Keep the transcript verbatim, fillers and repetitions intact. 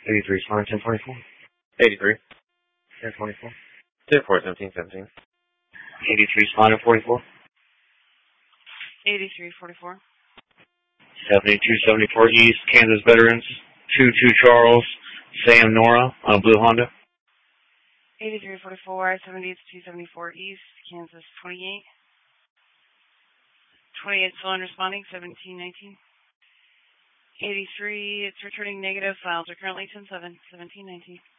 eighty-three, Smart, ten forty-four. eighty-three. ten forty-four. ten four, seventeen, seventeen. eighty-three, Smart, forty-four. eighty-three forty-four. seventy-two seventy-four East, Kansas Veterans. two two Charles, Sam Nora on a blue Honda. eighty-three forty-four, seventy-two seventy-four East, Kansas twenty-eight. twenty-eight still unresponding, seventeen nineteen. eighty-three, it's returning negative. Files are currently ten seven, seventeen nineteen.